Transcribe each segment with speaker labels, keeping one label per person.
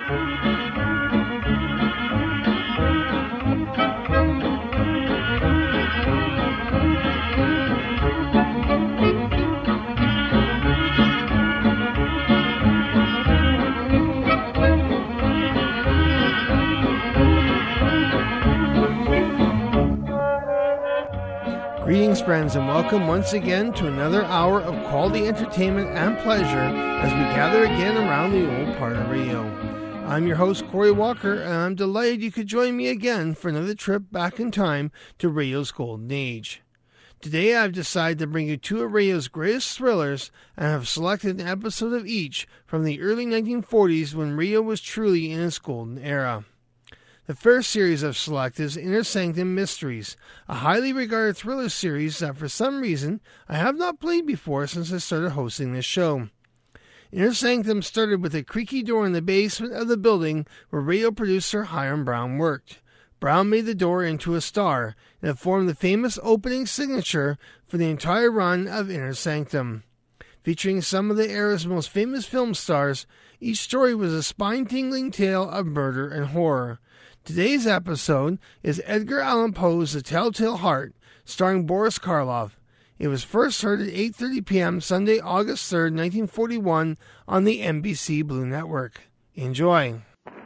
Speaker 1: Greetings, friends, and welcome once again to another hour of quality entertainment and pleasure as we gather again around the old part of radio. I'm your host, Corey Walker, and I'm delighted you could join me again for another trip back in time to radio's golden age. Today I've decided to bring you two of radio's greatest thrillers and have selected an episode of each from the early 1940s when radio was truly in its golden era. The first series I've selected is Inner Sanctum Mysteries, a highly regarded thriller series that for some reason I have not played before since I started hosting this show. Inner Sanctum started with a creaky door in the basement of the building where radio producer Hiram Brown worked. Brown made the door into a star, and it formed the famous opening signature for the entire run of Inner Sanctum. Featuring some of the era's most famous film stars, each story was a spine-tingling tale of murder and horror. Today's episode is Edgar Allan Poe's The Telltale Heart, starring Boris Karloff. It was first heard at 8:30 p.m. Sunday, August 3rd, 1941 on the NBC Blue Network. Enjoy.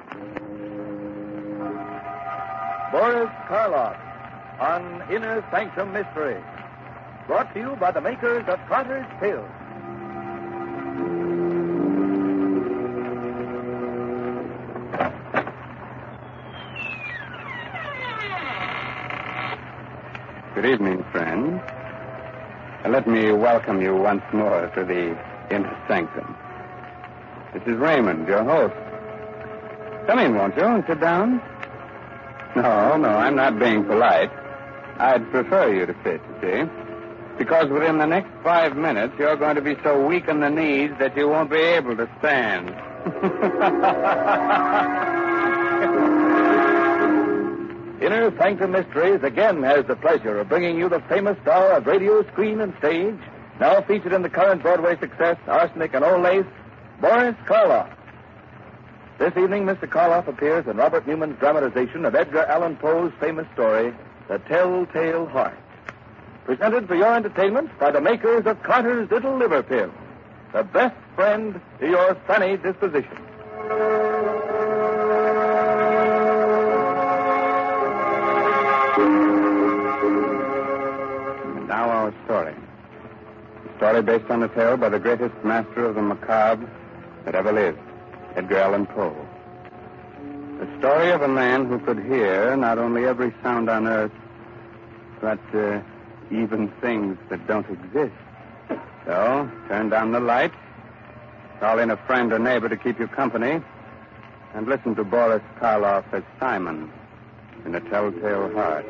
Speaker 2: Boris Karloff on Inner Sanctum Mystery. Brought to you by the makers of Carter's Pills.
Speaker 3: Good evening, friends. Let me welcome you once more to the Inner Sanctum. This is Raymond, your host. Come in, won't you, and sit down? No, I'm not being polite. I'd prefer you to sit, you see, because within the next 5 minutes, you're going to be so weak in the knees that you won't be able to stand.
Speaker 2: Inner Sanctum Mysteries again has the pleasure of bringing you the famous star of radio, screen, and stage, now featured in the current Broadway success, Arsenic and Old Lace, Boris Karloff. This evening, Mr. Karloff appears in Robert Newman's dramatization of Edgar Allan Poe's famous story, The Telltale Heart. Presented for your entertainment by the makers of Carter's Little Liver Pill, the best friend to your sunny disposition.
Speaker 3: Now our story. A story based on a tale by the greatest master of the macabre that ever lived, Edgar Allan Poe. The story of a man who could hear not only every sound on earth, but even things that don't exist. So, turn down the light, call in a friend or neighbor to keep you company, and listen to Boris Karloff as Simon in The Telltale Heart.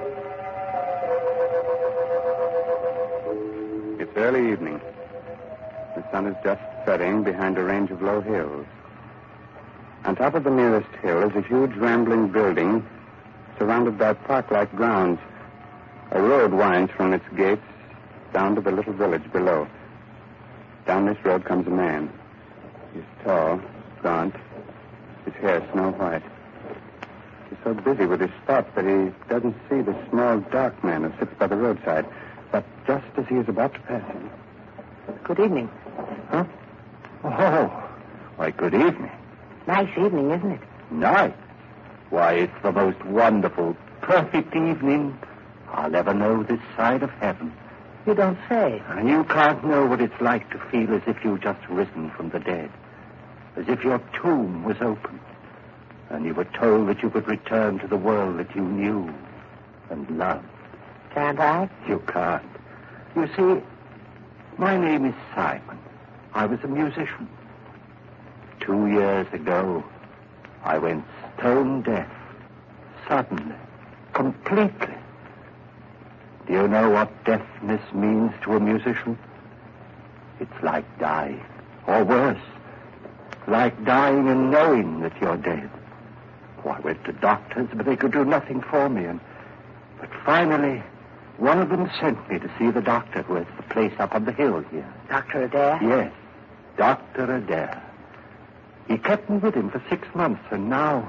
Speaker 3: It's early evening. The sun is just setting behind a range of low hills. On top of the nearest hill is a huge rambling building surrounded by park-like grounds. A road winds from its gates down to the little village below. Down this road comes a man. He's tall, gaunt, his hair snow white. He's so busy with his thoughts that he doesn't see the small, dark man who sits by the roadside. But just as he is about to pass him...
Speaker 4: Good evening.
Speaker 3: Huh? Oh, why, good evening.
Speaker 4: Nice evening, isn't it?
Speaker 2: Nice? Why, it's the most wonderful, perfect evening I'll ever know this side of heaven.
Speaker 4: You don't say.
Speaker 2: And you can't know what it's like to feel as if you've just risen from the dead. As if your tomb was open. And you were told that you could return to the world that you knew and loved.
Speaker 4: Can't I?
Speaker 2: You can't. You see, my name is Simon. I was a musician. 2 years ago, I went stone deaf. Suddenly. Completely. Do you know what deafness means to a musician? It's like dying. Or worse. Like dying and knowing that you're dead. Oh, I went to doctors, but they could do nothing for me. But finally... one of them sent me to see the doctor who has the place up on the hill here.
Speaker 4: Dr. Adair?
Speaker 2: Yes, Dr. Adair. He kept me with him for 6 months, and now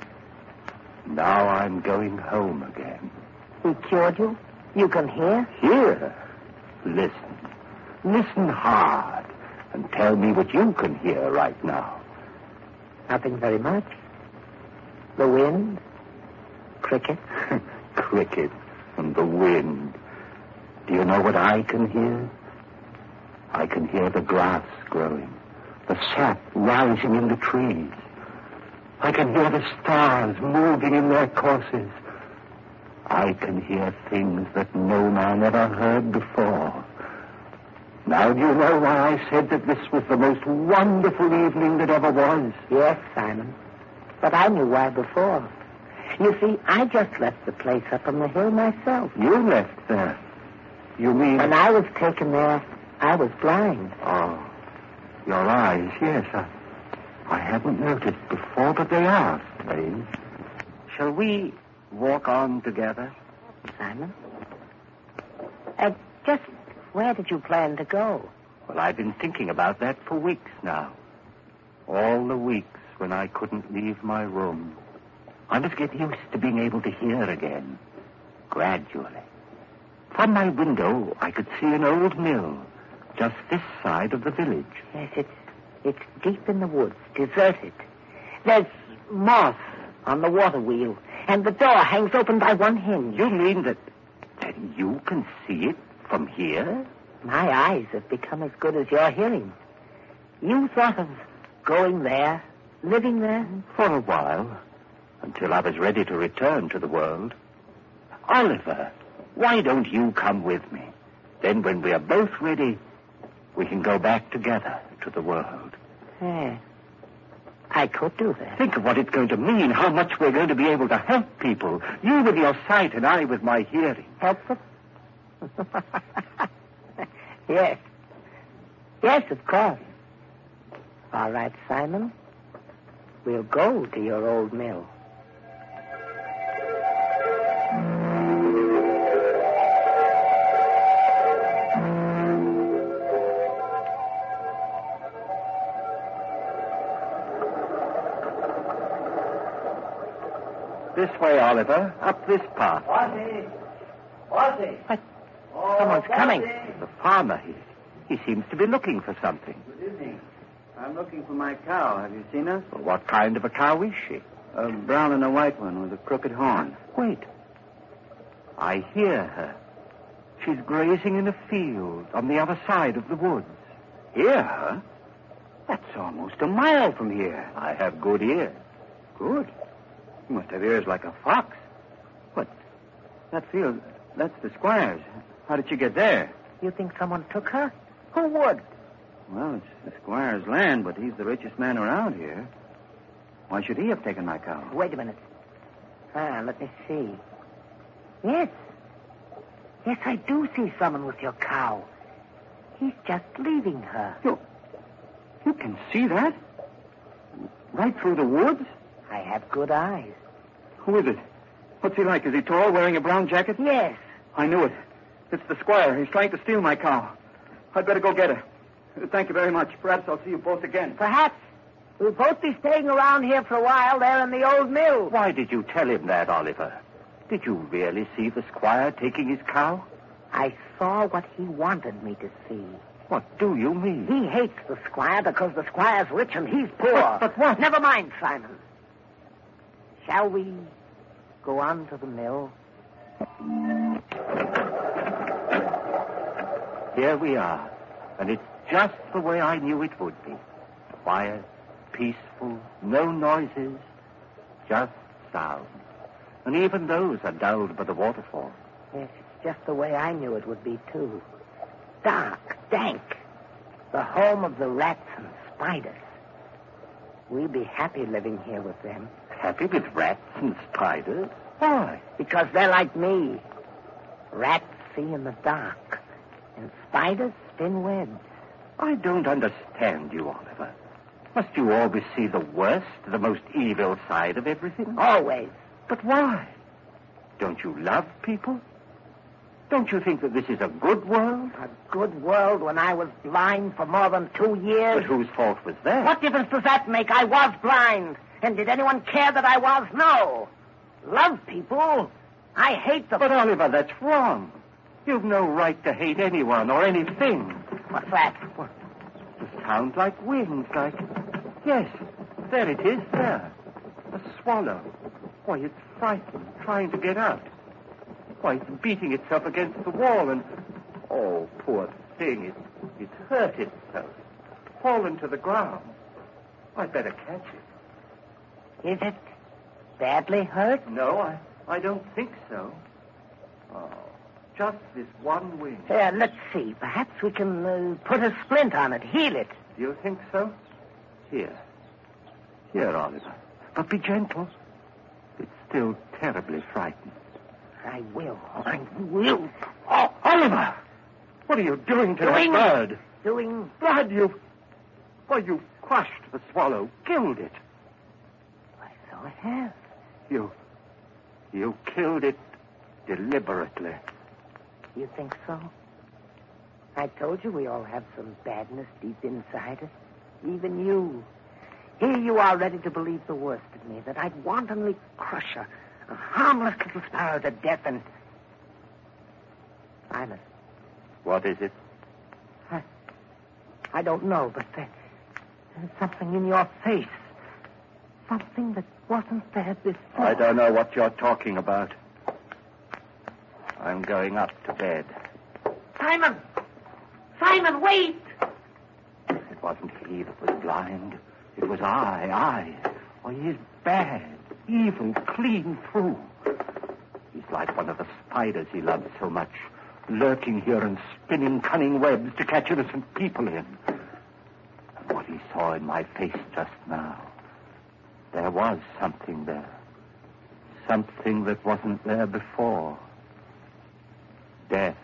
Speaker 2: I'm going home again.
Speaker 4: He cured you? You can hear?
Speaker 2: Hear? Listen. Listen hard, and tell me what you can hear right now.
Speaker 4: Nothing very much. The wind. Crickets.
Speaker 2: Crickets and the wind. Do you know what I can hear? I can hear the grass growing, the sap rising in the trees. I can hear the stars moving in their courses. I can hear things that no man ever heard before. Now, do you know why I said that this was the most wonderful evening that ever was?
Speaker 4: Yes, Simon. But I knew why before. You see, I just left the place up on the hill myself.
Speaker 2: You left there? You mean...
Speaker 4: When I was taken there, I was blind.
Speaker 2: Oh, your eyes, yes. I hadn't noticed before, but they are strange. Shall we walk on together?
Speaker 4: Simon? Just where did you plan to go?
Speaker 2: Well, I've been thinking about that for weeks now. All the weeks when I couldn't leave my room. I must get used to being able to hear again, gradually. From my window, I could see an old mill, just this side of the village.
Speaker 4: Yes, it's deep in the woods, deserted. There's moss on the water wheel, and the door hangs open by one hinge.
Speaker 2: You mean that you can see it from here?
Speaker 4: My eyes have become as good as your hearing. You thought of going there, living there?
Speaker 2: For a while, until I was ready to return to the world. Oliver, why don't you come with me? Then when we are both ready, we can go back together to the world.
Speaker 4: Yeah, I could do that.
Speaker 2: Think of what it's going to mean, how much we're going to be able to help people. You with your sight and I with my hearing.
Speaker 4: Help them? Yes. Yes, of course. All right, Simon. We'll go to your old mill.
Speaker 2: This way, Oliver. Up this path.
Speaker 5: Bossy!
Speaker 4: What?
Speaker 5: Oh,
Speaker 4: Someone's coming.
Speaker 2: The farmer, he seems to be looking for something.
Speaker 5: Good evening. I'm looking for my cow. Have you seen her?
Speaker 2: Well, what kind of a cow is she?
Speaker 5: A brown and a white one with a crooked horn.
Speaker 2: Wait. I hear her. She's grazing in a field on the other side of the woods.
Speaker 5: Hear her? That's almost a mile from here.
Speaker 2: I have good ears.
Speaker 5: Good. You must have ears like a fox. What? That field, that's the squire's. How did you get there?
Speaker 4: You think someone took her? Who would?
Speaker 5: Well, it's the squire's land, but he's the richest man around here. Why should he have taken my cow?
Speaker 4: Wait a minute. Let me see. Yes. Yes, I do see someone with your cow. He's just leaving her.
Speaker 5: You can see that? Right through the woods?
Speaker 4: I have good eyes.
Speaker 5: Who is it? What's he like? Is he tall, wearing a brown jacket?
Speaker 4: Yes.
Speaker 5: I knew it. It's the squire. He's trying to steal my cow. I'd better go get her. Thank you very much. Perhaps I'll see you both again.
Speaker 4: Perhaps. We'll both be staying around here for a while there in the old mill.
Speaker 2: Why did you tell him that, Oliver? Did you really see the squire taking his cow?
Speaker 4: I saw what he wanted me to see.
Speaker 2: What do you mean?
Speaker 4: He hates the squire because the squire's rich and he's poor.
Speaker 2: But what?
Speaker 4: Never mind, Simon. Shall we go on to the mill?
Speaker 2: Here we are, and it's just the way I knew it would be. Quiet, peaceful, no noises, just sound. And even those are dulled by the waterfall.
Speaker 4: Yes, it's just the way I knew it would be, too. Dark, dank. The home of the rats and spiders. We'll be happy living here with them.
Speaker 2: Happy with rats and spiders? Why?
Speaker 4: Because they're like me. Rats see in the dark, and spiders spin webs.
Speaker 2: I don't understand you, Oliver. Must you always see the worst, the most evil side of everything?
Speaker 4: Always.
Speaker 2: But why? Don't you love people? Don't you think that this is a good world?
Speaker 4: A good world when I was blind for more than 2 years?
Speaker 2: But whose fault was that?
Speaker 4: What difference does that make? I was blind. And did anyone care that I was? No. Love people. I hate them.
Speaker 2: But, Oliver, that's wrong. You've no right to hate anyone or anything.
Speaker 4: What's that?
Speaker 2: What? It sounds like wings, like... Yes, there it is, there. A swallow. Why, it's frightened, trying to get out. Why, it's beating itself against the wall and... Oh, poor thing, it's hurt itself. Fallen to the ground. I'd better catch it.
Speaker 4: Is it badly hurt?
Speaker 2: No, I don't think so. Oh, just this one wing.
Speaker 4: Let's see. Perhaps we can put a splint on it, heal it.
Speaker 2: Do you think so? Here, Oliver. But be gentle. It's still terribly frightened.
Speaker 4: I will.
Speaker 2: Oh, Oliver! What are you doing to that bird?
Speaker 4: Doing...
Speaker 2: Blood, you've crushed the swallow, killed it.
Speaker 4: Why, so it has.
Speaker 2: You killed it deliberately.
Speaker 4: You think so? I told you we all have some badness deep inside us. Even you. Here you are ready to believe the worst of me, that I'd wantonly crush a harmless little sparrow to death and... Simon.
Speaker 2: What is it?
Speaker 4: I don't know, but there's something in your face. Something that wasn't there before.
Speaker 2: I don't know what you're talking about. I'm going up to bed.
Speaker 4: Simon! Simon, wait!
Speaker 2: It wasn't he that was blind. It was I. Why, he's bad, evil, clean through. He's like one of the spiders he loves so much, lurking here and spinning cunning webs to catch innocent people in. And what he saw in my face just now, there was something there. Something that wasn't there before. Death.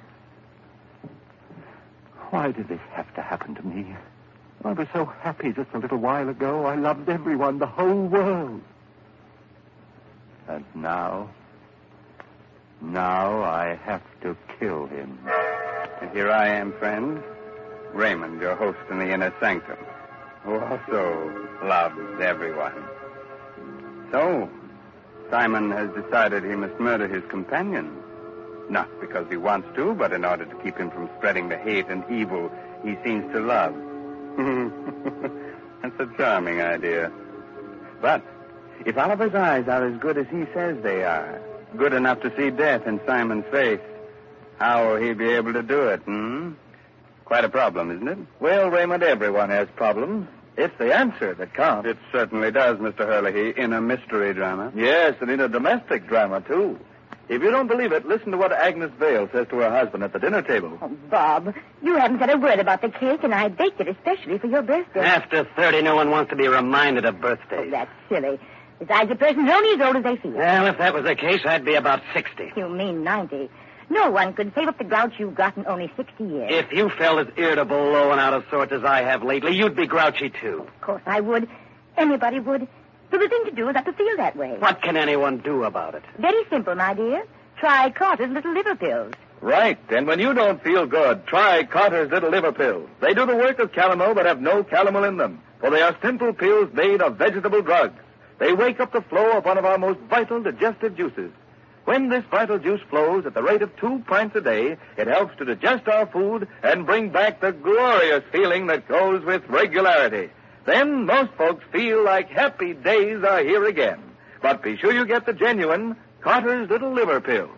Speaker 2: Why did this have to happen to me? I was so happy just a little while ago. I loved everyone, the whole world. And now I have to kill him.
Speaker 3: And here I am, friend, Raymond, your host in the inner sanctum, who also loves everyone. So, Simon has decided he must murder his companion. Not because he wants to, but in order to keep him from spreading the hate and evil he seems to love. That's a charming idea. But if Oliver's eyes are as good as he says they are, good enough to see death in Simon's face, how will he be able to do it, Quite a problem, isn't it?
Speaker 2: Well, Raymond, everyone has problems. It's the answer that counts.
Speaker 3: It certainly does, Mr. Hurley, in a mystery drama.
Speaker 2: Yes, and in a domestic drama, too. If you don't believe it, listen to what Agnes Vale says to her husband at the dinner table.
Speaker 6: Oh, Bob, you haven't said a word about the cake, and I baked it especially for your birthday.
Speaker 7: After 30, no one wants to be reminded of birthdays.
Speaker 6: Oh, that's silly. Besides, a person's only as old as they feel.
Speaker 7: Well, if that was the case, I'd be about 60.
Speaker 6: You mean 90. No one could save up the grouch you've got in only 60 years.
Speaker 7: If you felt as irritable, low, and out of sorts as I have lately, you'd be grouchy, too.
Speaker 6: Of course I would. Anybody would. So the thing to do is not to feel that way.
Speaker 7: What can anyone do about it?
Speaker 6: Very simple, my dear. Try Carter's Little Liver Pills.
Speaker 2: Right. And when you don't feel good, try Carter's Little Liver Pills. They do the work of calomel but have no calomel in them. For they are simple pills made of vegetable drugs. They wake up the flow of one of our most vital digestive juices. When this vital juice flows at the rate of 2 pints a day, it helps to digest our food and bring back the glorious feeling that goes with regularity. Then most folks feel like happy days are here again. But be sure you get the genuine Carter's Little Liver Pill.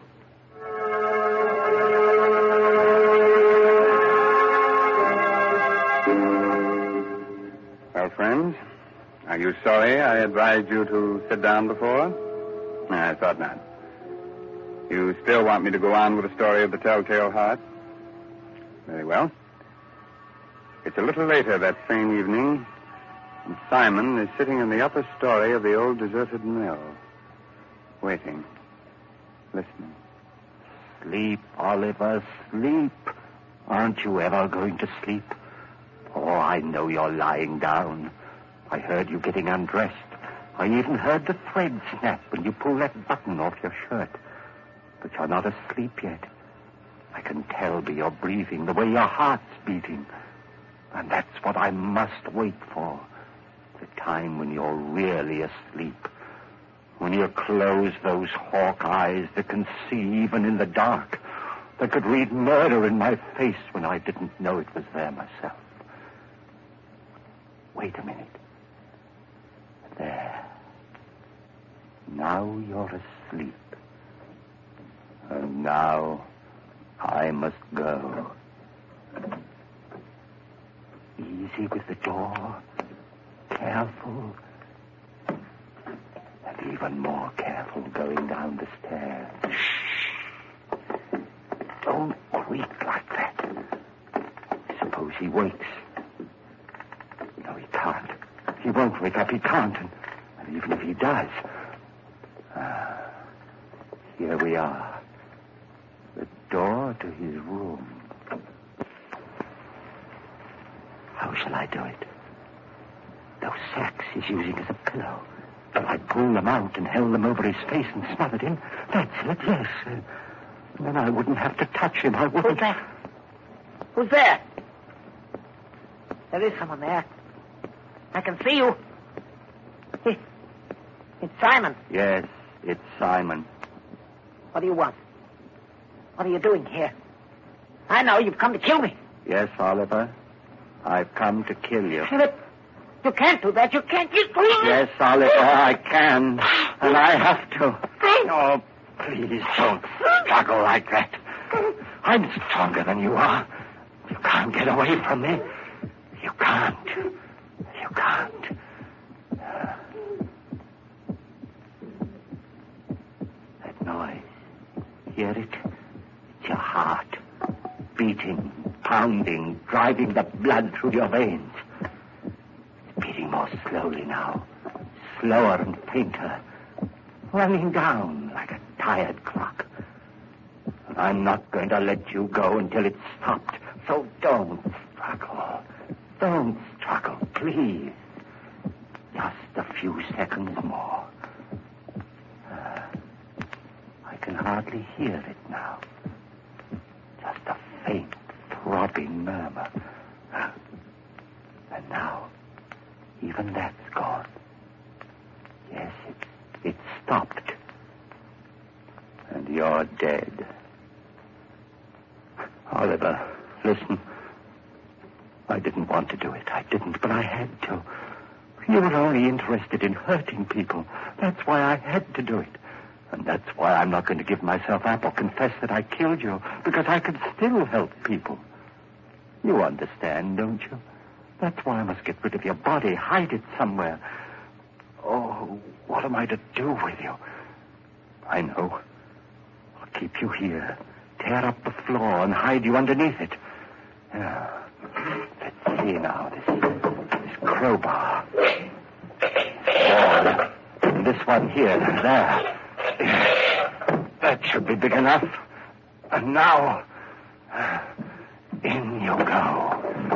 Speaker 3: Well, friends, are you sorry I advised you to sit down before? No, I thought not. You still want me to go on with the story of the Telltale Heart? Very well. It's a little later that same evening, and Simon is sitting in the upper story of the old deserted mill, waiting, listening.
Speaker 2: Sleep, Oliver, sleep. Aren't you ever going to sleep? Oh, I know you're lying down. I heard you getting undressed. I even heard the thread snap when you pulled that button off your shirt. But you're not asleep yet. I can tell by your breathing, the way your heart's beating. And that's what I must wait for. The time when you're really asleep. When you close those hawk eyes that can see even in the dark. That could read murder in my face when I didn't know it was there myself. Wait a minute. There. Now you're asleep. And now I must go. Easy with the door. Careful. And even more careful going down the stairs. Shh. Don't creak like that. Suppose he wakes. No, he can't. He won't wake up. He can't. And even if he does... here we are. The door to his room. How shall I do it? Those sacks he's using as a pillow. If I pull them out and held them over his face and smothered him, that's it, yes. Then I wouldn't have to touch him. I wouldn't.
Speaker 4: Who's that? Who's there? There is someone there. I can see you. It's Simon.
Speaker 2: Yes, it's Simon.
Speaker 4: What do you want? What are you doing here? I know you've come to kill me.
Speaker 2: Yes, Oliver. I've come to kill you.
Speaker 4: But you can't do that. You can't.
Speaker 2: Yes, Oliver, I can. And I have to. Oh, please don't struggle like that. I'm stronger than you are. You can't get away from me. You can't. You can't. That noise. Hear it? It's your heart. Beating, pounding, driving the blood through your veins. It's beating more slowly now. Slower and fainter. Running down like a tired clock. And I'm not going to let you go until it's stopped. So don't struggle. Don't struggle, please. Just a few seconds more. I can hardly hear it now. Just a faint, throbbing murmur. And now, even that's gone. Yes, it's stopped. And you're dead. Oliver, listen. I didn't want to do it. I didn't, but I had to. You were only interested in hurting people. That's why I had to do it. And that's why I'm not going to give myself up or confess that I killed you, because I can still help people. You understand, don't you? That's why I must get rid of your body, hide it somewhere. Oh, what am I to do with you? I know. I'll keep you here, tear up the floor and hide you underneath it. Yeah. Let's see now, this crowbar. Ball. And this one here, there. That should be big enough. And now, in you go.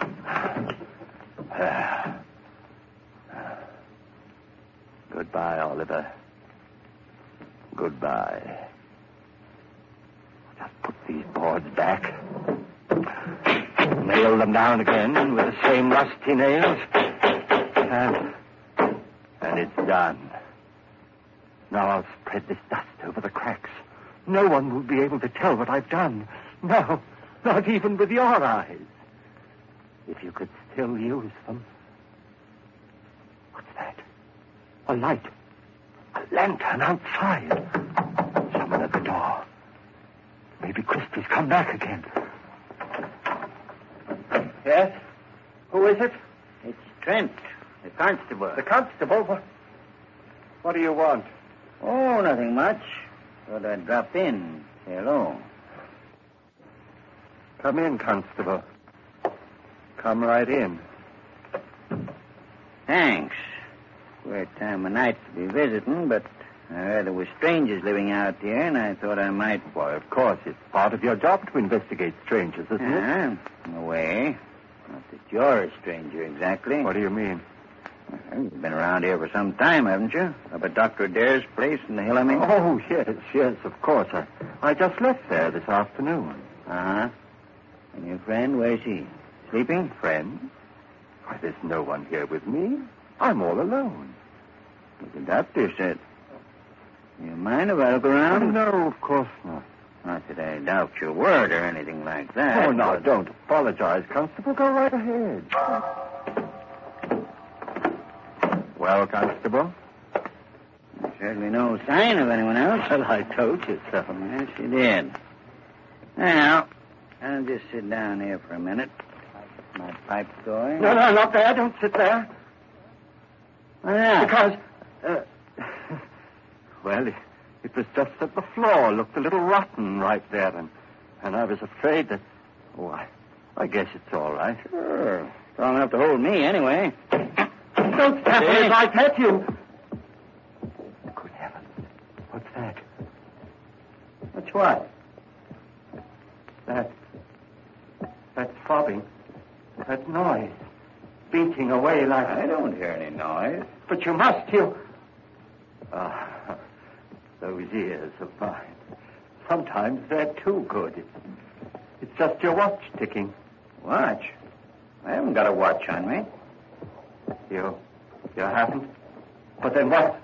Speaker 2: Goodbye, Oliver. Goodbye. Just put these boards back. Nail them down again with the same rusty nails. And it's done. Now I'll spread this dust over the cracks. No one will be able to tell what I've done. No, not even with your eyes. If you could still use them. What's that? A light. A lantern outside. Someone at the door. Maybe Christie's come back again. Yes? Who is it?
Speaker 5: It's Trent, the constable.
Speaker 2: The constable? What do you want?
Speaker 5: Oh, nothing much. Thought I'd drop in. Say hello.
Speaker 2: Come in, constable. Come right in.
Speaker 5: Thanks. Queer time of night to be visiting, but I heard there were strangers living out here, and I thought I might...
Speaker 2: Why, of course, it's part of your job to investigate strangers, isn't it?
Speaker 5: In a way. Not that you're a stranger, exactly.
Speaker 2: What do you mean?
Speaker 5: Well, you've been around here for some time, haven't you? Up at Dr. Adair's place in the hill, I mean?
Speaker 2: Oh, yes, of course. I just left there this afternoon.
Speaker 5: Uh-huh. And your friend, where's he? Sleeping?
Speaker 2: Friend? Why, there's no one here with me. I'm all alone.
Speaker 5: Well, the doctor said. You mind if I look around?
Speaker 2: No, of course not.
Speaker 5: Not that I doubt your word or anything like that.
Speaker 2: Oh, now, don't apologize, Constable. Go right ahead. Well, Constable?
Speaker 5: There's certainly no sign of anyone else.
Speaker 2: Well, I told you so.
Speaker 5: Yes, you did. Now, I'll just sit down here for a minute. Get my pipe going.
Speaker 2: No, not there. Don't sit there.
Speaker 5: Why not?
Speaker 2: Because, well, it was just that the floor looked a little rotten right there, and I was afraid that... Oh, I guess it's all right.
Speaker 5: Sure. Strong enough to hold me, anyway.
Speaker 2: Don't step in. I hurt you. Good heavens. What's that?
Speaker 5: What's what?
Speaker 2: That's throbbing. That noise. Beating away like...
Speaker 5: I don't hear any noise.
Speaker 2: But you must, you... Those ears of mine. Sometimes they're too good. It's just your watch ticking.
Speaker 5: Watch? I haven't got a watch on me.
Speaker 2: You haven't? But then what?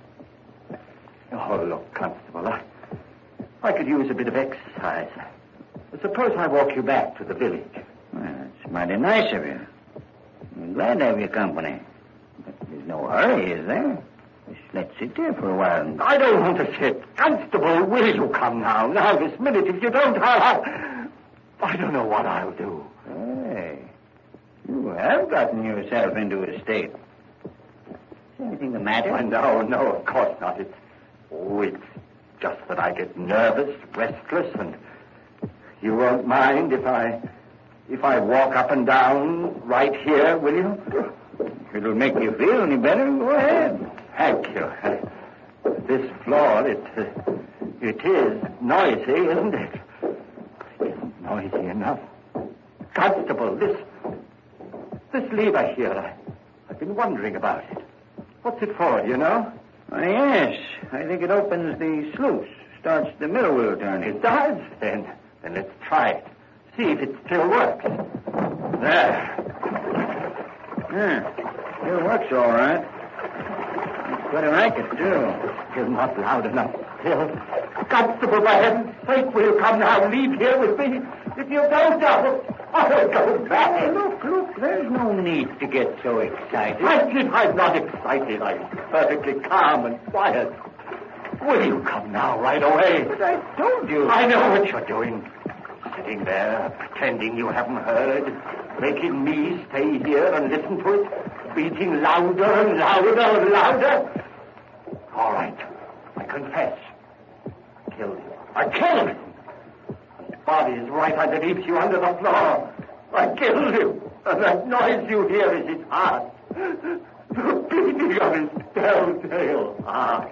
Speaker 2: Oh, look, Constable, I could use a bit of exercise. Suppose I walk you back to the village.
Speaker 5: Well, that's mighty nice of you. I'm glad to have your company. But there's no hurry, is there? Just let's sit there for a while.
Speaker 2: I don't want to sit. Constable, will you come now? Now, this minute. If you don't, I don't know what I'll do.
Speaker 5: Hey, you have gotten yourself into a state. Is anything the matter?
Speaker 2: No, of course not. It's just that I get nervous, restless, and you won't mind if I walk up and down right here, will you?
Speaker 5: If it'll make you feel any better, go ahead.
Speaker 2: Thank you. This floor, it is noisy, isn't it? It isn't noisy enough. Constable, this lever here, I've been wondering about it. What's it for, you know?
Speaker 5: Why, yes. I think it opens the sluice, starts the middle wheel turning.
Speaker 2: It does? Then let's try it. See if it still works. There.
Speaker 5: Yeah, still works all right. It's quite a racket, too.
Speaker 2: Still not loud enough. Still. Constable, for heaven's sake, will you come now? Leave here with me. If you don't, I'll go back.
Speaker 5: Hey, look, there's no need to get so excited.
Speaker 2: I'm not excited. I'm perfectly calm and quiet. Will you come now, right away?
Speaker 5: But I told you.
Speaker 2: I know what you're doing. Sitting there, pretending you haven't heard, making me stay here and listen to it, beating louder and louder and louder. All right, I confess. I killed him. I killed him. His body is right underneath you under the floor. I killed him. And that noise you hear is his heart. The beating of his telltale heart.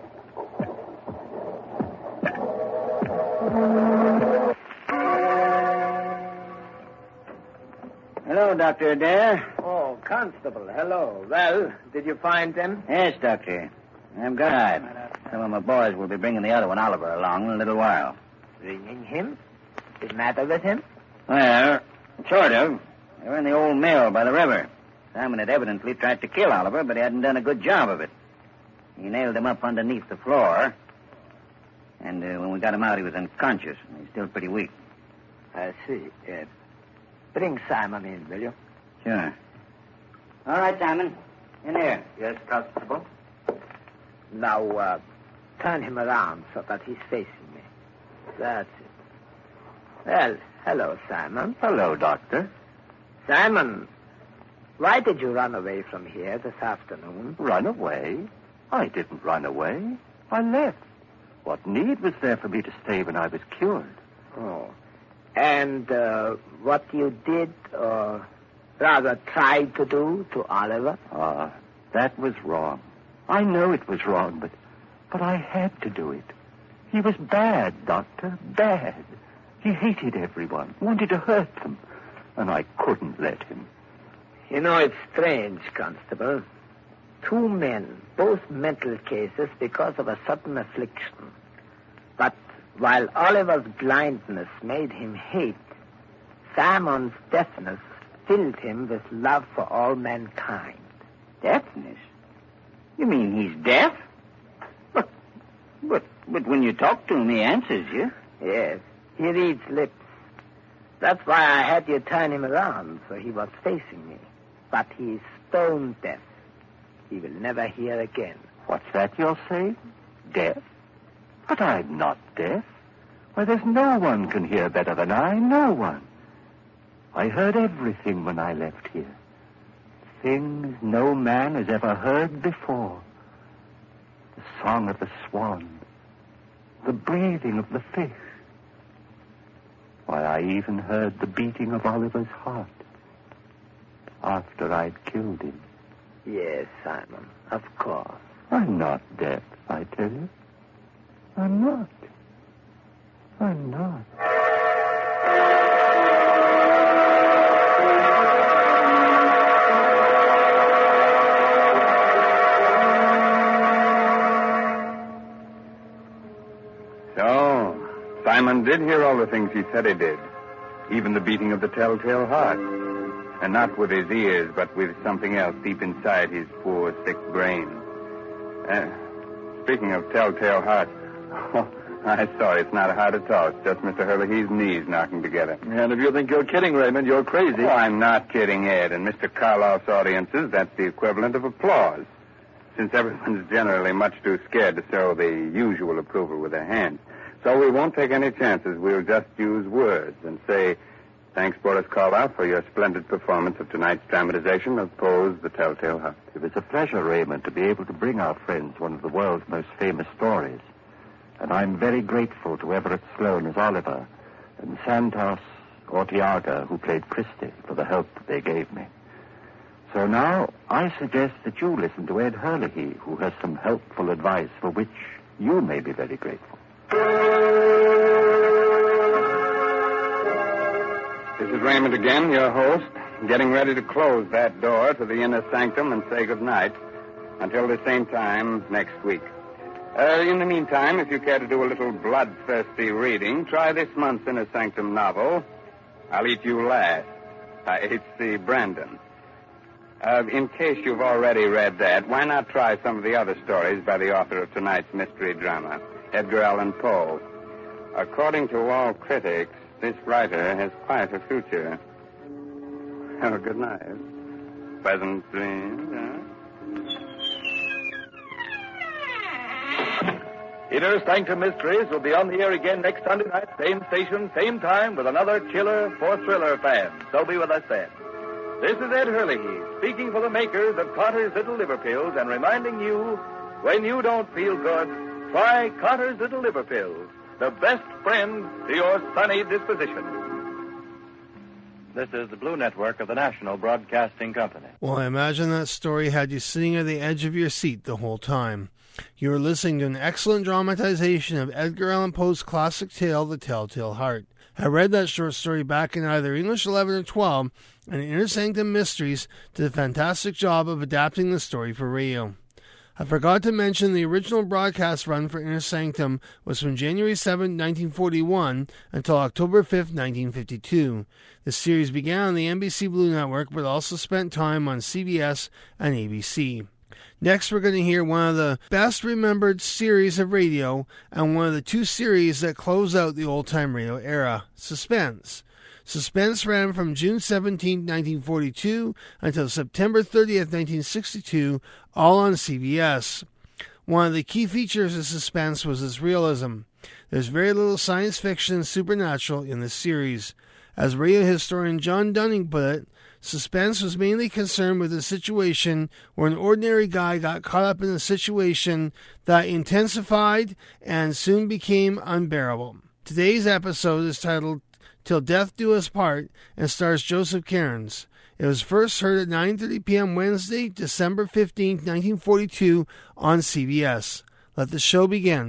Speaker 5: Hello, Dr. Adair.
Speaker 4: Oh, Constable, hello. Well, did you find them?
Speaker 5: Yes, Doctor. I'm glad. Some of my boys will be bringing the other one, Oliver, along in a little while.
Speaker 4: Bringing him? What's the matter with him?
Speaker 5: Well, sort of. They were in the old mill by the river. Simon had evidently tried to kill Oliver, but he hadn't done a good job of it. He nailed him up underneath the floor. And when we got him out, he was unconscious. He's still pretty weak.
Speaker 4: I see. Bring Simon in, will you?
Speaker 5: Sure. All right, Simon. In here.
Speaker 2: Yes, Constable?
Speaker 4: Now, turn him around so that he's facing me. That's it. Well, hello, Simon.
Speaker 2: Hello, Doctor.
Speaker 4: Simon, why did you run away from here this afternoon?
Speaker 2: Run away? I didn't run away. I left. What need was there for me to stay when I was cured?
Speaker 4: Oh. And what you did, or rather tried to do to Oliver?
Speaker 2: That was wrong. I know it was wrong, but I had to do it. He was bad, Doctor, bad. He hated everyone, wanted to hurt them, and I couldn't let him.
Speaker 4: You know, it's strange, Constable. 2 men, both mental cases because of a sudden affliction. But While Oliver's blindness made him hate, Simon's deafness filled him with love for all mankind.
Speaker 5: Deafness? You mean he's deaf? But when you talk to him, he answers you.
Speaker 4: Yes, he reads lips. That's why I had you turn him around, so he was facing me. But he's stone deaf. He will never hear again.
Speaker 2: What's that you're saying? Deaf? But I'm not deaf. Why, there's no one can hear better than I. No one. I heard everything when I left here. Things no man has ever heard before. The song of the swan. The breathing of the fish. Why, I even heard the beating of Oliver's heart. After I'd killed him.
Speaker 4: Yes, Simon, of course.
Speaker 2: I'm not deaf, I tell you. I'm not. I'm not.
Speaker 3: So, Simon did hear all the things he said he did. Even the beating of the telltale heart. And not with his ears, but with something else deep inside his poor, sick brain. Speaking of telltale heart, I'm sorry, it's not a heart at all. It's just Mr. Hurley's knees knocking together.
Speaker 7: And if you think you're kidding, Raymond, you're crazy.
Speaker 3: Oh, I'm not kidding, Ed. In Mr. Karloff's audiences, that's the equivalent of applause. Since everyone's generally much too scared to show the usual approval with their hands. So we won't take any chances. We'll just use words and say, thanks, Boris Karloff, for your splendid performance of tonight's dramatization of Poe's The Telltale Heart.
Speaker 2: It was a pleasure, Raymond, to be able to bring our friends one of the world's most famous stories. And I'm very grateful to Everett Sloane as Oliver and Santos Ortiaga, who played Christie, for the help that they gave me. So now I suggest that you listen to Ed Hurley, who has some helpful advice for which you may be very grateful.
Speaker 3: This is Raymond again, your host, getting ready to close that door to the inner sanctum and say goodnight until the same time next week. In the meantime, if you care to do a little bloodthirsty reading, try this month's Inner Sanctum novel, I'll Eat You Last, by H.C. Brandon. In case you've already read that, why not try some of the other stories by the author of tonight's mystery drama, Edgar Allan Poe? According to all critics, this writer has quite a future. Have a good night. Pleasant dreams, huh?
Speaker 7: Inner Sanctum Mysteries will be on the air again next Sunday night, same station, same time, with another chiller for thriller fans. So be with us then. This is Ed Hurley, speaking for the makers of Carter's Little Liver Pills and reminding you, when you don't feel good, try Carter's Little Liver Pills, the best friend to your sunny disposition. This is the Blue Network of the National Broadcasting Company.
Speaker 1: Well, I imagine that story had you sitting at the edge of your seat the whole time. You were listening to an excellent dramatization of Edgar Allan Poe's classic tale, The Telltale Heart. I read that short story back in either English 11 or 12, and Inner Sanctum Mysteries did a fantastic job of adapting the story for radio. I forgot to mention the original broadcast run for Inner Sanctum was from January 7, 1941 until October 5, 1952. The series began on the NBC Blue Network but also spent time on CBS and ABC. Next, we're going to hear one of the best remembered series of radio and one of the two series that close out the old-time radio era, Suspense. Suspense ran from June 17, 1942 until September 30th, 1962, all on CBS. One of the key features of Suspense was its realism. There's very little science fiction and supernatural in this series. As radio historian John Dunning put it, Suspense was mainly concerned with a situation where an ordinary guy got caught up in a situation that intensified and soon became unbearable. Today's episode is titled Till Death Do Us Part and stars Joseph Cairns. It was first heard at 9:30 p.m. Wednesday, December 15, 1942 on CBS. Let the show begin.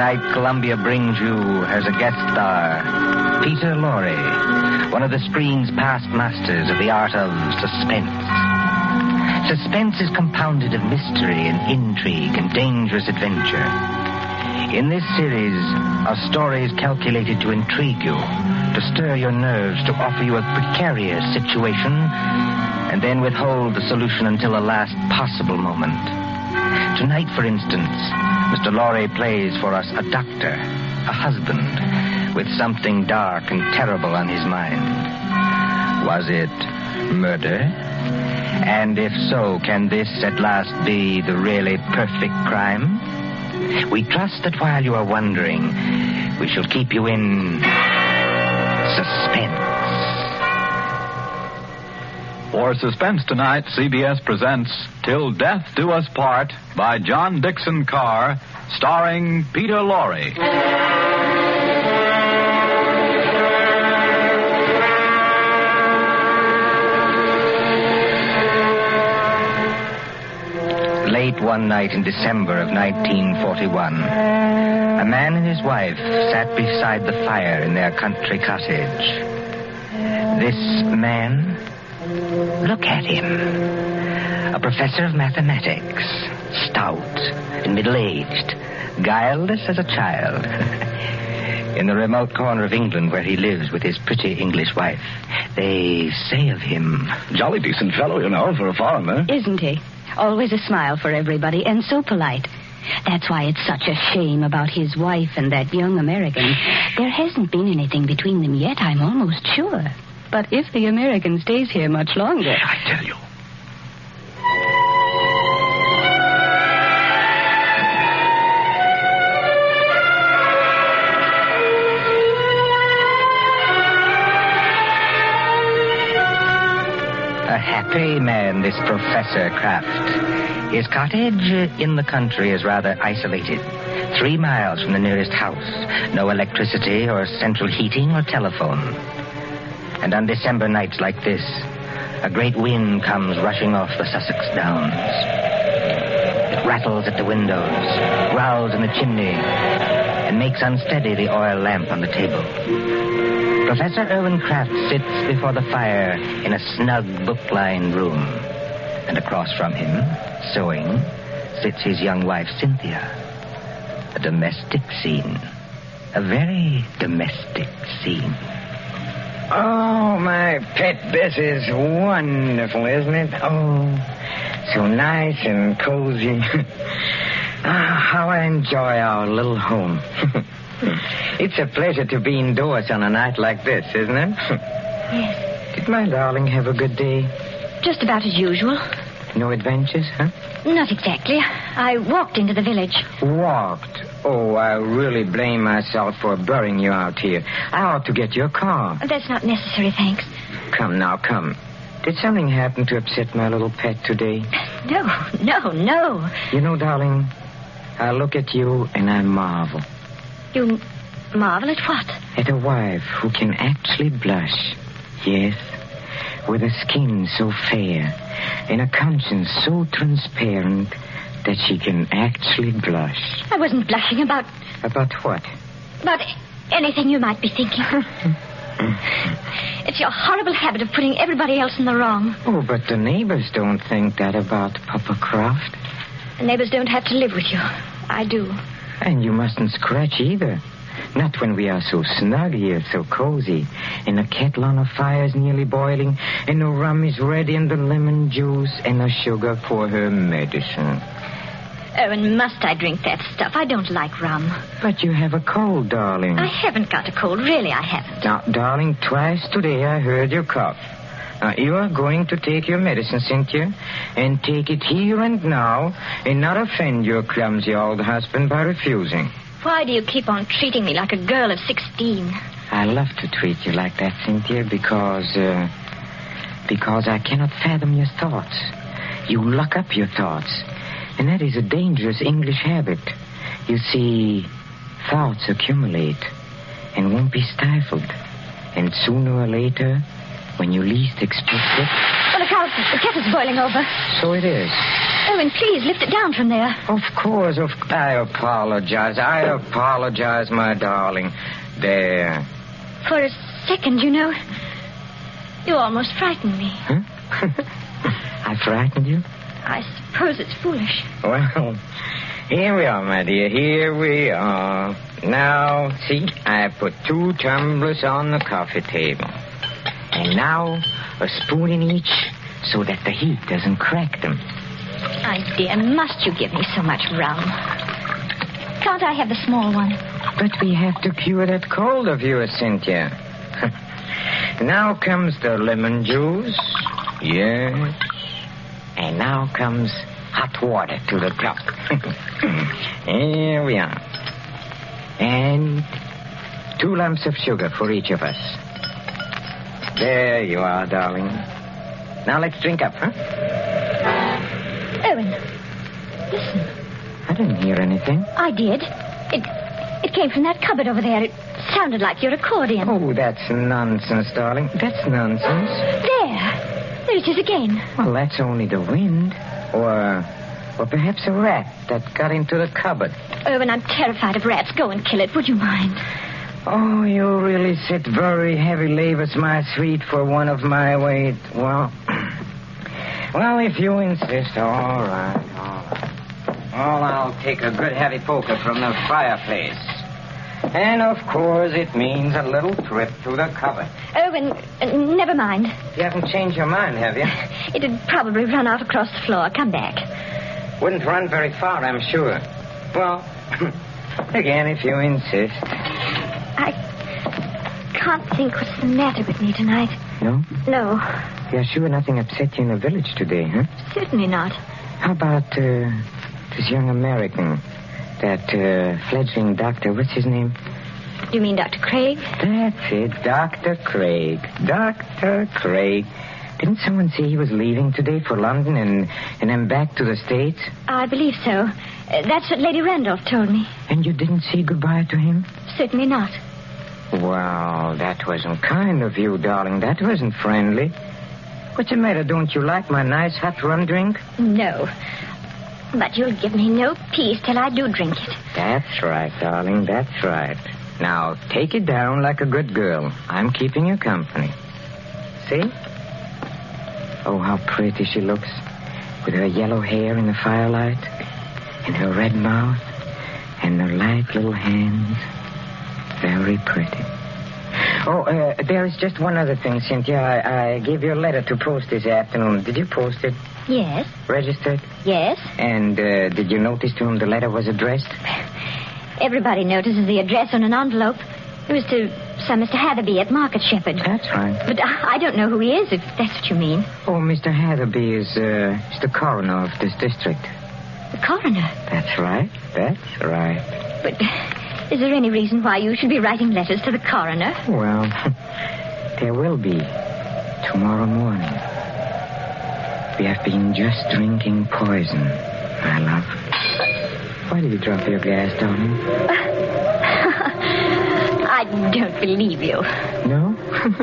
Speaker 8: Tonight, Columbia brings you as a guest star, Peter Lorre, one of the screen's past masters of the art of suspense. Suspense is compounded of mystery and intrigue and dangerous adventure. In this series are stories calculated to intrigue you, to stir your nerves, to offer you a precarious situation, and then withhold the solution until the last possible moment. Tonight, for instance, Mr. Lorre plays for us a doctor, a husband, with something dark and terrible on his mind. Was it murder? And if so, can this at last be the really perfect crime? We trust that while you are wondering, we shall keep you in suspense.
Speaker 9: For Suspense tonight, CBS presents Till Death Do Us Part by John Dixon Carr, starring Peter Lorre.
Speaker 8: Late one night in December of 1941, a man and his wife sat beside the fire in their country cottage. This man, look at him. A professor of mathematics, stout and middle-aged, guileless as a child. In the remote corner of England where he lives with his pretty English wife, they say of him,
Speaker 10: jolly decent fellow, you know, for a foreigner.
Speaker 6: Isn't he? Always a smile for everybody, and so polite. That's why it's such a shame about his wife and that young American. There hasn't been anything between them yet, I'm almost sure. But if the American stays here much longer...
Speaker 10: I tell you.
Speaker 8: A happy man, this Professor Kraft. His cottage in the country is rather isolated. 3 miles from the nearest house. No electricity or central heating or telephone. And on December nights like this, a great wind comes rushing off the Sussex Downs. It rattles at the windows, growls in the chimney, and makes unsteady the oil lamp on the table. Professor Irwin Kraft sits before the fire in a snug, book-lined room. And across from him, sewing, sits his young wife, Cynthia. A domestic scene. A very domestic scene.
Speaker 11: Oh, my pet, this is wonderful, isn't it? Oh, so nice and cozy. How I enjoy our little home. It's a pleasure to be indoors on a night like this, isn't it?
Speaker 6: Yes.
Speaker 11: Did my darling have a good day?
Speaker 6: Just about as usual.
Speaker 11: No adventures, huh?
Speaker 6: Not exactly. I walked into the village.
Speaker 11: Walked? Oh, I really blame myself for burying you out here. I ought to get your car.
Speaker 6: That's not necessary, thanks.
Speaker 11: Come now, come. Did something happen to upset my little pet today?
Speaker 6: No.
Speaker 11: You know, darling, I look at you and I marvel.
Speaker 6: You marvel at what?
Speaker 11: At a wife who can actually blush. Yes, with a skin so fair and a conscience so transparent that she can actually blush.
Speaker 6: I wasn't blushing about...
Speaker 11: About what?
Speaker 6: About anything you might be thinking. It's your horrible habit of putting everybody else in the wrong.
Speaker 11: Oh, but the neighbors don't think that about Papa Kraft.
Speaker 6: The neighbors don't have to live with you. I do.
Speaker 11: And you mustn't scratch either. Not when we are so snug here, so cozy, and the kettle on the fire is nearly boiling, and the rum is ready, and the lemon juice, and the sugar for her medicine.
Speaker 6: Owen, must I drink that stuff? I don't like rum.
Speaker 11: But you have a cold, darling.
Speaker 6: I haven't got a cold. Really, I haven't.
Speaker 11: Now, darling, twice today I heard you cough. Now, you are going to take your medicine, Cynthia, and take it here and now, and not offend your clumsy old husband by refusing.
Speaker 6: Why do you keep on treating me like a girl of 16?
Speaker 11: I love to treat you like that, Cynthia, because I cannot fathom your thoughts. You lock up your thoughts, and that is a dangerous English habit. You see, thoughts accumulate and won't be stifled, and sooner or later, when you least expect it...
Speaker 6: Well, look out. The kettle's boiling over.
Speaker 11: So it is.
Speaker 6: Owen, please, lift it down from there.
Speaker 11: Of course. I apologize. My darling. There.
Speaker 6: For a second, you almost frightened me.
Speaker 11: Huh? I frightened you?
Speaker 6: I suppose it's foolish.
Speaker 11: Well, here we are, my dear. Here we are. Now, see, I put 2 tumblers on the coffee table. And now, a spoon in each so that the heat doesn't crack them.
Speaker 6: My dear, must you give me so much rum? Can't I have the small one?
Speaker 11: But we have to cure that cold of yours, Cynthia. Now comes the lemon juice. Yes. And now comes hot water to the top. Here we are. And 2 lumps of sugar for each of us. There you are, darling. Now let's drink up, huh?
Speaker 6: Owen, listen.
Speaker 11: I didn't hear anything.
Speaker 6: I did. It came from that cupboard over there. It sounded like your accordion.
Speaker 11: Oh, that's nonsense, darling. That's nonsense.
Speaker 6: There it is again.
Speaker 11: Well, that's only the wind. Or perhaps a rat that got into the cupboard.
Speaker 6: Owen, I'm terrified of rats. Go and kill it. Would you mind?
Speaker 11: Oh, you really sit very heavy labors, my sweet, for one of my weight. Well, if you insist, all right. Well, I'll take a good heavy poker from the fireplace. And, of course, it means a little trip to the cupboard.
Speaker 6: Owen, never mind.
Speaker 11: You haven't changed your mind, have you?
Speaker 6: It'd probably run out across the floor. Come back.
Speaker 11: Wouldn't run very far, I'm sure. Well, again, if you insist.
Speaker 6: I can't think what's the matter with me tonight.
Speaker 11: No?
Speaker 6: No.
Speaker 11: You're sure nothing upset you in the village today, huh?
Speaker 6: Certainly not.
Speaker 11: How about this young American, that fledgling doctor? What's his name?
Speaker 6: You mean Dr. Craig?
Speaker 11: That's it, Dr. Craig. Dr. Craig. Didn't someone say he was leaving today for London and then back to the States?
Speaker 6: I believe so. That's what Lady Randolph told me.
Speaker 11: And you didn't say goodbye to him?
Speaker 6: Certainly not.
Speaker 11: Well, that wasn't kind of you, darling. That wasn't friendly. What's the matter? Don't you like my nice hot rum drink?
Speaker 6: No. But you'll give me no peace till I do drink it.
Speaker 11: That's right, darling. That's right. Now, take it down like a good girl. I'm keeping you company. See? Oh, how pretty she looks. With her yellow hair in the firelight. And her red mouth. And her light little hands. Very pretty. Oh, there is just one other thing, Cynthia. I gave you a letter to post this afternoon. Did you post it?
Speaker 6: Yes.
Speaker 11: Registered?
Speaker 6: Yes.
Speaker 11: And did you notice to whom the letter was addressed?
Speaker 6: Everybody notices the address on an envelope. It was to some Mr. Hatherby at Market Shepherd.
Speaker 11: That's right.
Speaker 6: But I don't know who he is, if that's what you mean.
Speaker 11: Oh, Mr. Hatherby is the coroner of this district.
Speaker 6: The coroner?
Speaker 11: That's right. That's right.
Speaker 6: But is there any reason why you should be writing letters to the coroner?
Speaker 11: Well, there will be tomorrow morning. We have been just drinking poison, my love. Why did you drop your glass, darling?
Speaker 6: I don't believe you.
Speaker 11: No?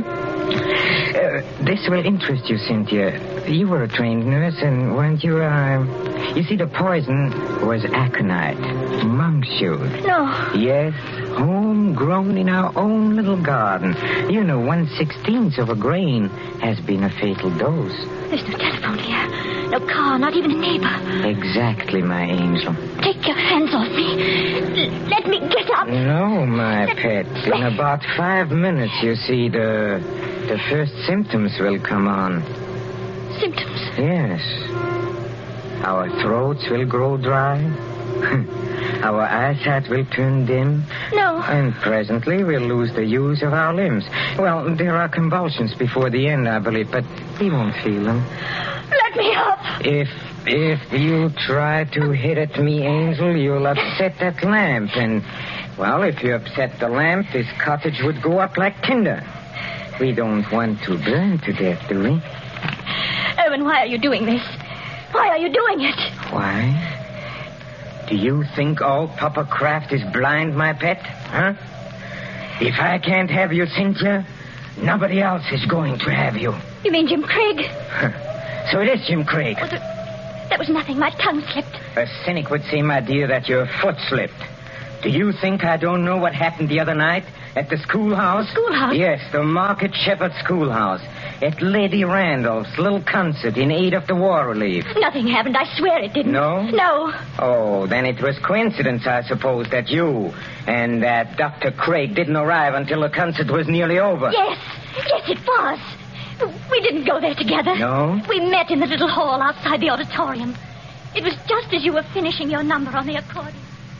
Speaker 11: This will interest you, Cynthia. You were a trained nurse, and weren't you, You see, the poison was aconite, monk's shoot.
Speaker 6: No.
Speaker 11: Yes, homegrown in our own little garden. 1/16 of a grain has been a fatal dose.
Speaker 6: There's no telephone here. No car, not even a neighbor.
Speaker 11: Exactly, my angel.
Speaker 6: Take your hands off me. Let me get up.
Speaker 11: No, my pet. In about 5 minutes, you see, the first symptoms will come on.
Speaker 6: Symptoms?
Speaker 11: Yes. Our throats will grow dry. Our eyesight will turn dim.
Speaker 6: No.
Speaker 11: And presently we'll lose the use of our limbs. Well, there are convulsions before the end, I believe, but we won't feel them.
Speaker 6: Let me up.
Speaker 11: If you try to hit at me, Angel, you'll upset that lamp. And, well, if you upset the lamp, this cottage would go up like tinder. We don't want to burn to death, do we?
Speaker 6: Owen, why are you doing this? Why are you doing it?
Speaker 11: Why? Do you think all Papa Kraft is blind, my pet? Huh? If I can't have you, Cynthia, nobody else is going to have you.
Speaker 6: You mean Jim Craig?
Speaker 11: So it is Jim Craig.
Speaker 6: Oh, that was nothing. My tongue slipped.
Speaker 11: A cynic would say, my dear, that your foot slipped. Do you think I don't know what happened the other night at the schoolhouse?
Speaker 6: Schoolhouse?
Speaker 11: Yes, the Market Shepherd Schoolhouse. At Lady Randolph's little concert in aid of the war relief.
Speaker 6: Nothing happened. I swear it didn't.
Speaker 11: No?
Speaker 6: No.
Speaker 11: Oh, then it was coincidence, I suppose, that you and that Dr. Craig didn't arrive until the concert was nearly over.
Speaker 6: Yes. Yes, it was. We didn't go there together.
Speaker 11: No?
Speaker 6: We met in the little hall outside the auditorium. It was just as you were finishing your number on the accordion.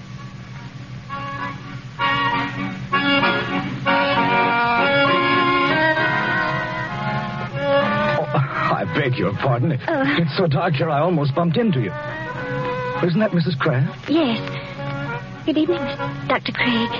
Speaker 10: I beg your pardon. It's so dark here, I almost bumped into you. Isn't that Mrs. Kraft?
Speaker 6: Yes. Good evening, Dr. Craig.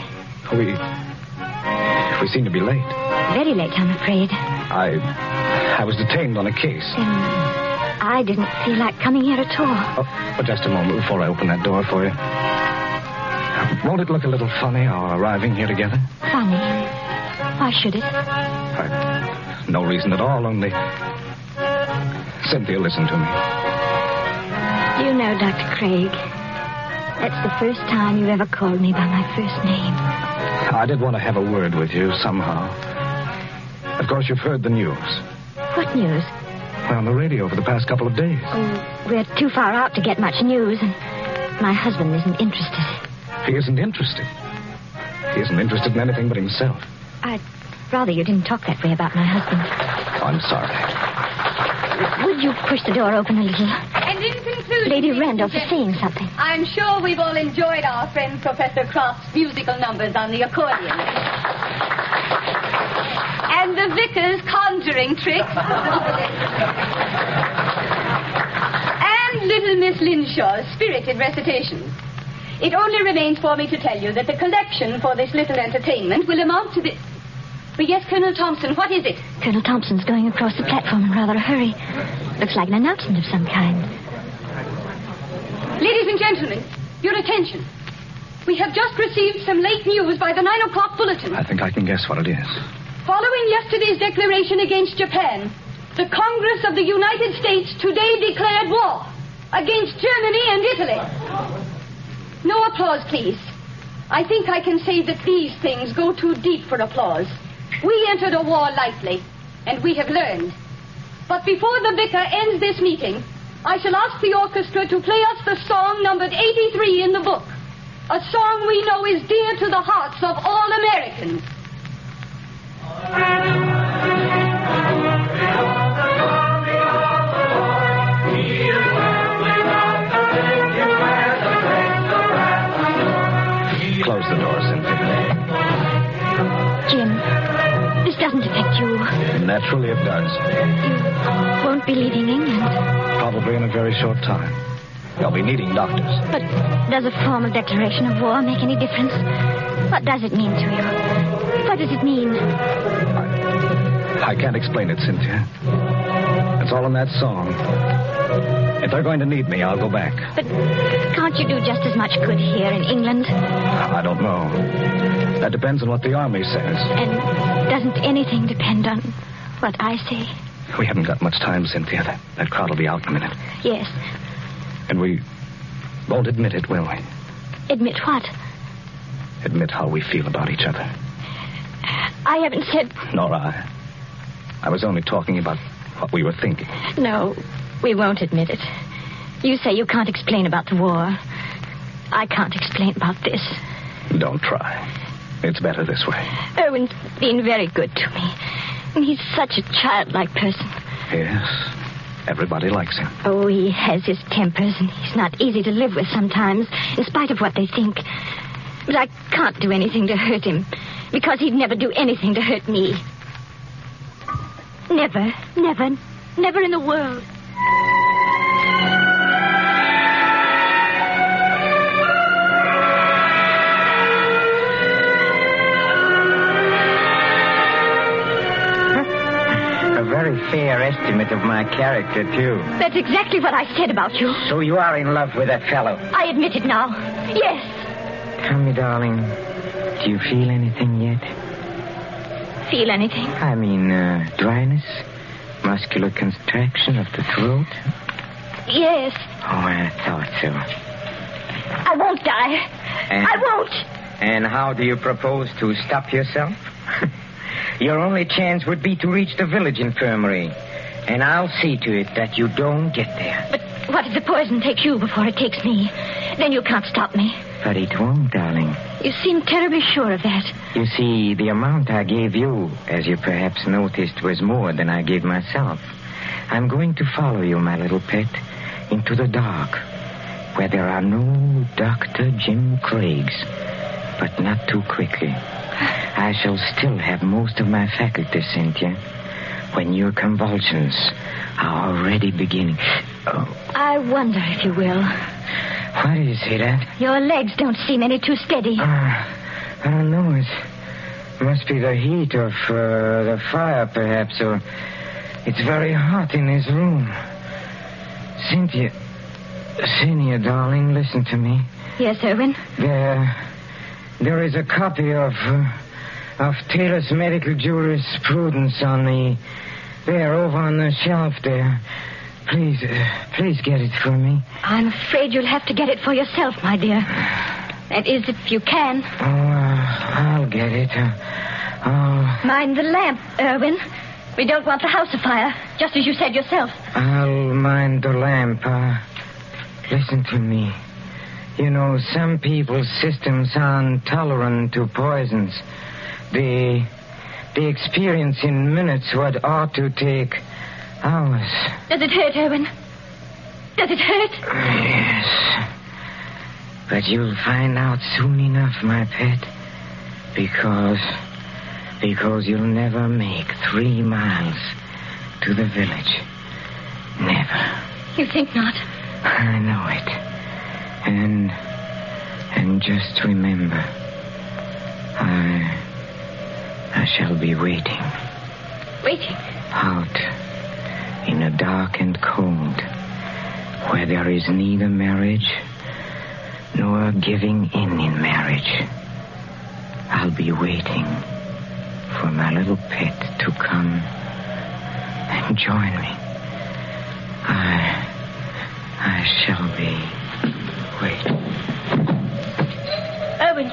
Speaker 10: We seem to be late.
Speaker 6: Very late, I'm afraid.
Speaker 10: I was detained on a case.
Speaker 6: I didn't feel like coming here at all.
Speaker 10: But just a moment before I open that door for you. Won't it look a little funny, our arriving here together?
Speaker 6: Funny? Why should it?
Speaker 10: No reason at all, only... Cynthia, listen to me.
Speaker 6: Do you know, Dr. Craig, that's the first time you ever called me by my first name.
Speaker 10: I did want to have a word with you somehow. Of course, you've heard the news.
Speaker 6: What news?
Speaker 10: Well, on the radio for the past couple of days.
Speaker 6: Oh, we're too far out to get much news, and my husband isn't interested.
Speaker 10: He isn't interested? He isn't interested in anything but himself.
Speaker 6: I'd rather you didn't talk that way about my husband.
Speaker 10: I'm sorry.
Speaker 6: Would you push the door open a little?
Speaker 12: And in conclusion...
Speaker 6: Lady Randolph is saying something.
Speaker 12: I'm sure we've all enjoyed our friend Professor Croft's musical numbers on the accordion. And the vicar's conjuring tricks. And little Miss Linshaw's spirited recitations. It only remains for me to tell you that the collection for this little entertainment will amount to the... But yes, Colonel Thompson, what is it?
Speaker 6: Colonel Thompson's going across the platform in rather a hurry. Looks like an announcement of some kind.
Speaker 12: Ladies and gentlemen, your attention. We have just received some late news by the 9 o'clock bulletin.
Speaker 10: I think I can guess what it is.
Speaker 12: Following yesterday's declaration against Japan, the Congress of the United States today declared war against Germany and Italy. No applause, please. I think I can say that these things go too deep for applause. We entered a war lightly, and we have learned. But before the vicar ends this meeting, I shall ask the orchestra to play us the song numbered 83 in the book. A song we know is dear to the hearts of all Americans.
Speaker 10: Close the door, Cynthia.
Speaker 6: Jim, this doesn't affect you.
Speaker 10: Naturally it does.
Speaker 6: You won't be leaving England.
Speaker 10: Probably in a very short time. They'll be needing doctors.
Speaker 6: But does a formal declaration of war make any difference? What does it mean to you? What does it mean?
Speaker 10: I can't explain it, Cynthia. It's all in that song. If they're going to need me, I'll go back.
Speaker 6: But can't you do just as much good here in England?
Speaker 10: I don't know. That depends on what the army says.
Speaker 6: And doesn't anything depend on what I say?
Speaker 10: We haven't got much time, Cynthia. That crowd will be out in a minute.
Speaker 6: Yes.
Speaker 10: And we won't admit it, will we?
Speaker 6: Admit what?
Speaker 10: Admit how we feel about each other.
Speaker 6: I haven't said...
Speaker 10: Nor I. I was only talking about what we were thinking.
Speaker 6: No, we won't admit it. You say you can't explain about the war. I can't explain about this.
Speaker 10: Don't try. It's better this way.
Speaker 6: Owen's been very good to me. And he's such a childlike person.
Speaker 10: Yes. Everybody likes him.
Speaker 6: Oh, he has his tempers, and he's not easy to live with sometimes, in spite of what they think. But I can't do anything to hurt him, because he'd never do anything to hurt me. Never, never, never in the world.
Speaker 11: A very fair estimate of my character, too.
Speaker 6: That's exactly what I said about you.
Speaker 11: So you are in love with that fellow?
Speaker 6: I admit it now. Yes.
Speaker 11: Tell me, darling, do you feel anything yet?
Speaker 6: Feel anything?
Speaker 11: I mean, dryness? muscular contraction of the throat?
Speaker 12: Yes.
Speaker 11: Oh, I thought so.
Speaker 12: I won't die. I won't.
Speaker 11: And how do you propose to stop yourself? Your only chance would be to reach the village infirmary. And I'll see to it that you don't get there.
Speaker 12: But what if the poison takes you before it takes me? Then you can't stop me.
Speaker 11: But it won't, darling.
Speaker 12: You seem terribly sure of that.
Speaker 11: You see, the amount I gave you, as you perhaps noticed, was more than I gave myself. I'm going to follow you, my little pet, into the dark, where there are no Dr. Jim Craigs, but not too quickly. I shall still have most of my faculties, Cynthia, when your convulsions are already beginning. Oh.
Speaker 12: I wonder if you will.
Speaker 11: Why do you say that?
Speaker 12: Your legs don't seem any too steady.
Speaker 11: I don't know. It must be the heat of the fire, perhaps, or it's very hot in this room. Cynthia, darling, listen to me.
Speaker 12: Yes, Irwin?
Speaker 11: There is a copy of Taylor's Medical Jurisprudence over on the shelf there. Please get it for me.
Speaker 12: I'm afraid you'll have to get it for yourself, my dear. That is, if you can.
Speaker 11: I'll get it.
Speaker 12: Mind the lamp, Irwin. We don't want the house afire, just as you said yourself.
Speaker 11: I'll mind the lamp. Listen to me. You know, some people's systems are intolerant to poisons. They experience in minutes what ought to take hours.
Speaker 12: Does it hurt, Irwin? Does it hurt?
Speaker 11: Yes. But you'll find out soon enough, my pet. Because you'll never make 3 miles to the village. Never.
Speaker 12: You think not?
Speaker 11: I know it. And just remember, I shall be waiting.
Speaker 12: Waiting?
Speaker 11: Out in the dark and cold, where there is neither marriage nor giving in marriage. I'll be waiting for my little pet to come and join me. I shall be waiting.
Speaker 12: Irwin!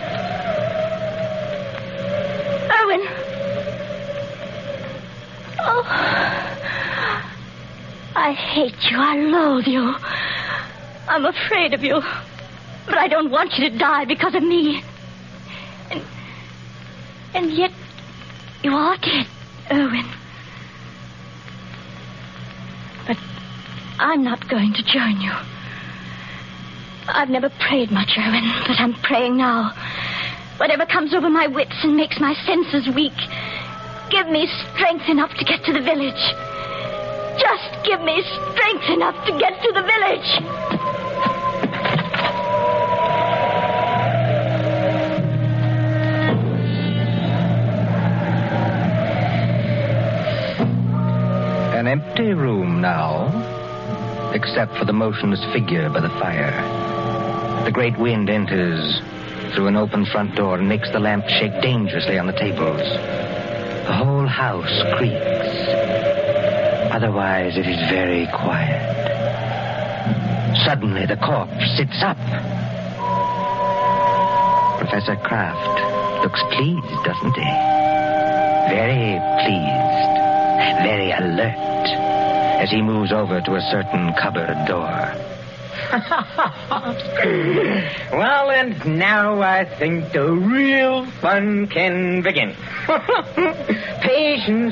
Speaker 12: Oh, I hate you. I loathe you. I'm afraid of you. But I don't want you to die because of me. And yet, you are dead, Irwin. But I'm not going to join you. I've never prayed much, Irwin, but I'm praying now. Whatever comes over my wits and makes my senses weak, give me strength enough to get to the village. Just give me strength enough to get to the village.
Speaker 8: An empty room now, except for the motionless figure by the fire. The great wind enters through an open front door and makes the lamp shake dangerously on the tables. The whole house creaks. Otherwise, it is very quiet. Suddenly, the corpse sits up. Professor Kraft looks pleased, doesn't he? Very pleased. Very alert as he moves over to a certain cupboard door.
Speaker 11: Well, and now I think the real fun can begin. Patience,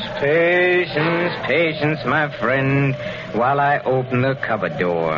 Speaker 11: my friend, while I open the cupboard door.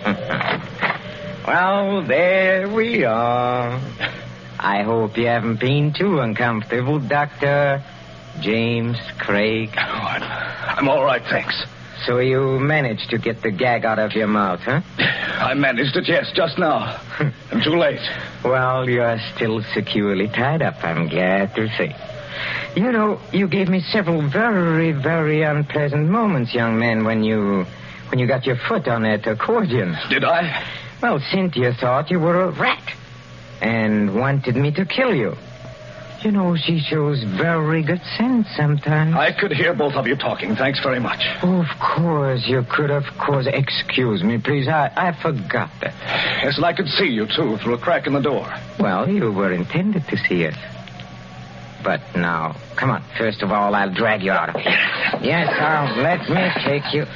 Speaker 11: Well, there we are. I hope you haven't been too uncomfortable, Dr. James Craig.
Speaker 10: Oh, I'm all right, thanks.
Speaker 11: So you managed to get the gag out of your mouth, huh?
Speaker 10: I managed it, yes, just now. I'm too late.
Speaker 11: Well, you're still securely tied up, I'm glad to say. You know, you gave me several very, very unpleasant moments, young man, when you got your foot on that accordion.
Speaker 10: Did I?
Speaker 11: Well, Cynthia thought you were a rat and wanted me to kill you. You know, she shows very good sense sometimes.
Speaker 10: I could hear both of you talking. Thanks very much.
Speaker 11: Oh, of course, you could, of course. Excuse me, please. I forgot that.
Speaker 10: Yes, and I could see you, too, through a crack in the door.
Speaker 11: Well, you were intended to see us. But now, come on. First of all, I'll drag you out of here. Yes, let me take you.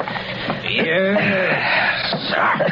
Speaker 11: Yes,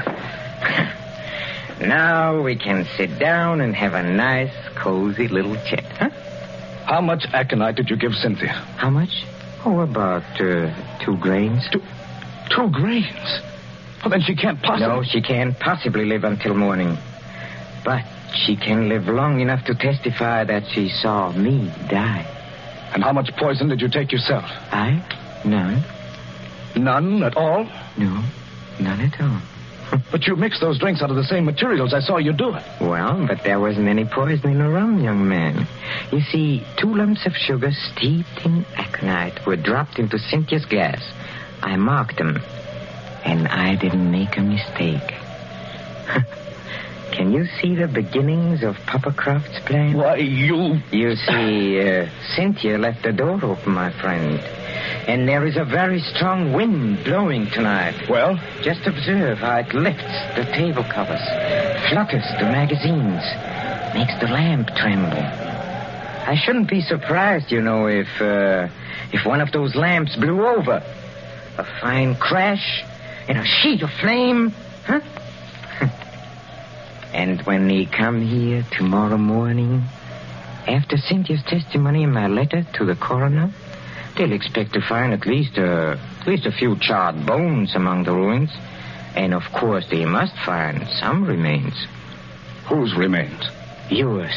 Speaker 11: sir. Now we can sit down and have a nice, cozy little chat, huh?
Speaker 10: How much aconite did you give Cynthia?
Speaker 11: How much? Oh, about 2 grains.
Speaker 10: 2 grains? Well, then she can't possibly...
Speaker 11: No, she can't possibly live until morning. But she can live long enough to testify that she saw me die.
Speaker 10: And how much poison did you take yourself?
Speaker 11: I? None.
Speaker 10: None at all?
Speaker 11: No, none at all.
Speaker 10: But you mixed those drinks out of the same materials. I saw you do it.
Speaker 11: Well, but there wasn't any poison in the rum, young man. You see, 2 lumps of sugar steeped in aconite were dropped into Cynthia's glass. I marked them, and I didn't make a mistake. Can you see the beginnings of Papa Croft's plan?
Speaker 10: Why, you...
Speaker 11: You see, Cynthia left the door open, my friend. And there is a very strong wind blowing tonight.
Speaker 10: Well?
Speaker 11: Just observe how it lifts the table covers, flutters the magazines, makes the lamp tremble. I shouldn't be surprised, you know, if one of those lamps blew over. A fine crash and a sheet of flame, huh? And when they come here tomorrow morning, after Cynthia's testimony in my letter to the coroner, they'll expect to find at least a few charred bones among the ruins. And, of course, they must find some remains.
Speaker 10: Whose remains?
Speaker 11: Yours.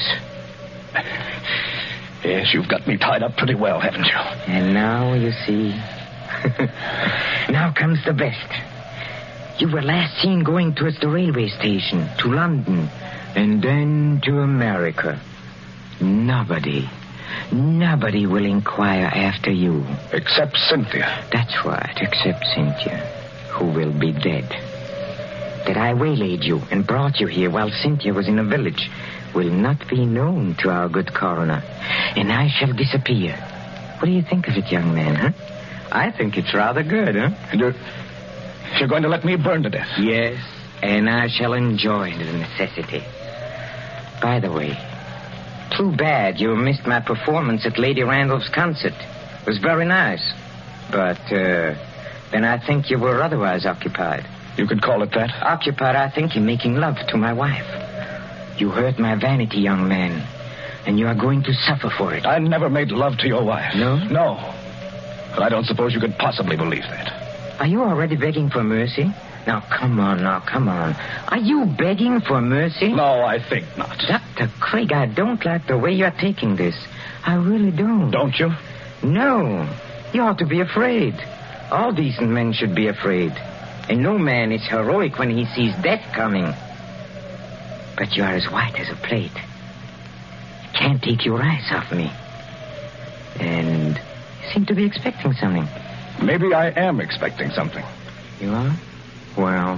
Speaker 10: Yes, you've got me tied up pretty well, haven't you?
Speaker 11: And now, you see... Now comes the best. You were last seen going towards the railway station, to London, and then to America. Nobody will inquire after you.
Speaker 10: Except Cynthia.
Speaker 11: That's right, except Cynthia, who will be dead. That I waylaid you and brought you here while Cynthia was in a village will not be known to our good coroner, and I shall disappear. What do you think of it, young man, huh? I think it's rather good, huh?
Speaker 10: And you're going to let me burn to death?
Speaker 11: Yes, and I shall enjoy the necessity. By the way, too bad you missed my performance at Lady Randolph's concert. It was very nice. But, then I think you were otherwise occupied.
Speaker 10: You could call it that?
Speaker 11: Occupied, I think, in making love to my wife. You hurt my vanity, young man, and you are going to suffer for it.
Speaker 10: I never made love to your wife.
Speaker 11: No?
Speaker 10: No. But I don't suppose you could possibly believe that.
Speaker 11: Are you already begging for mercy? Now, come on. Are you begging for mercy?
Speaker 10: No, I think not.
Speaker 11: Dr. Craig, I don't like the way you're taking this. I really don't.
Speaker 10: Don't you?
Speaker 11: No. You ought to be afraid. All decent men should be afraid. And no man is heroic when he sees death coming. But you are as white as a plate. You can't take your eyes off me. And you seem to be expecting something.
Speaker 10: Maybe I am expecting something.
Speaker 11: You are? Well,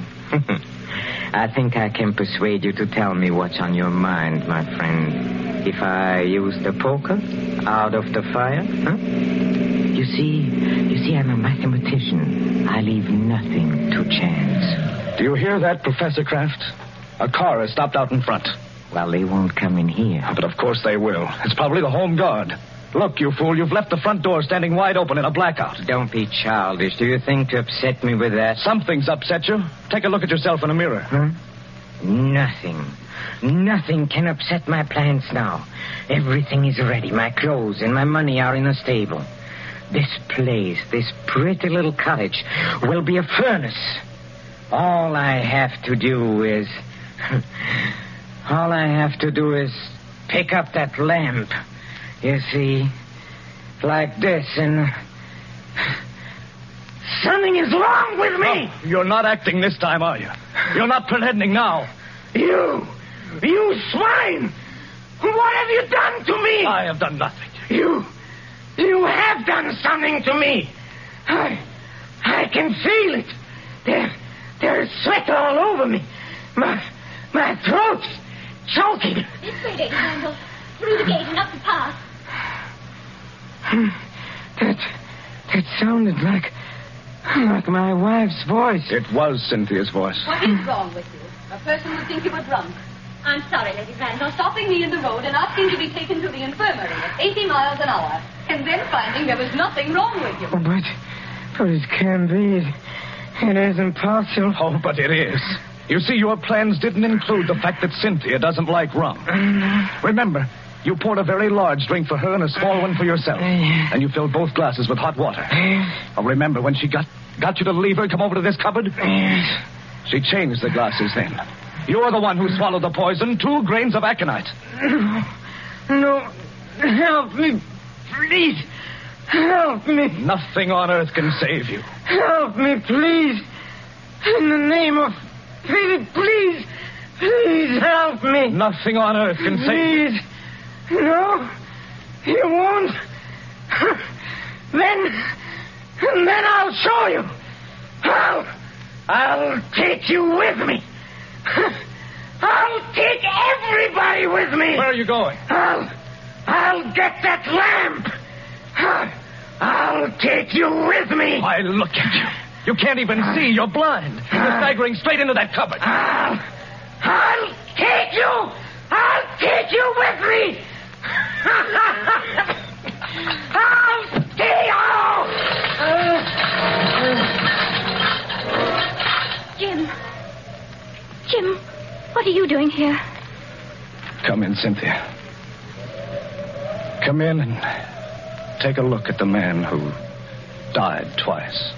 Speaker 11: I think I can persuade you to tell me what's on your mind, my friend. If I use the poker out of the fire, huh? You see, I'm a mathematician. I leave nothing to chance.
Speaker 10: Do you hear that, Professor Kraft? A car has stopped out in front.
Speaker 11: Well, they won't come in here.
Speaker 10: But of course they will. It's probably the Home Guard. Look, you fool, you've left the front door standing wide open in a blackout.
Speaker 11: Don't be childish. Do you think to upset me with that?
Speaker 10: Something's upset you. Take a look at yourself in a mirror.
Speaker 11: Huh? Nothing can upset my plans now. Everything is ready. My clothes and my money are in the stable. This place, this pretty little cottage, will be a furnace. All I have to do is pick up that lamp. You see, like this, and something is wrong with me.
Speaker 10: Oh, you're not acting this time, are you? You're not pretending now.
Speaker 11: You swine! What have you done to me?
Speaker 10: I have done nothing.
Speaker 11: You have done something to me. I can feel it. There's sweat all over me. My throat's choking.
Speaker 13: This way, Lady Randolph. Through the gate and up the path.
Speaker 11: That sounded like my wife's voice.
Speaker 10: It was Cynthia's voice.
Speaker 12: What is wrong with you? A person would think you were drunk. I'm sorry, Lady Randall, stopping me in the road and asking to be taken to the infirmary at 80 miles an hour, and then finding there was nothing wrong with you.
Speaker 11: But it can't be. It isn't possible.
Speaker 10: Oh, but it is. You see, your plans didn't include the fact that Cynthia doesn't like rum. Remember, you poured a very large drink for her and a small one for yourself. And you filled both glasses with hot water. Oh, remember when she got you to leave her and come over to this cupboard? She changed the glasses then. You're the one who swallowed the poison, 2 grains of aconite.
Speaker 11: No. Help me, please. Help me.
Speaker 10: Nothing on earth can save you.
Speaker 11: Help me, please. In the name of pity, please. Please help me.
Speaker 10: Nothing on earth can save you.
Speaker 11: Please. No, you won't. Then I'll show you. I'll take you with me. I'll take everybody with me.
Speaker 10: Where are you going?
Speaker 11: I'll get that lamp. I'll take you with me.
Speaker 10: Why, look at you. You can't even see. You're blind. You're staggering straight into that cupboard.
Speaker 11: I'll take you. I'll take you with me. I'll take
Speaker 6: you. Jim, what are you doing here?
Speaker 10: Come in, Cynthia. Come in and take a look at the man who died twice.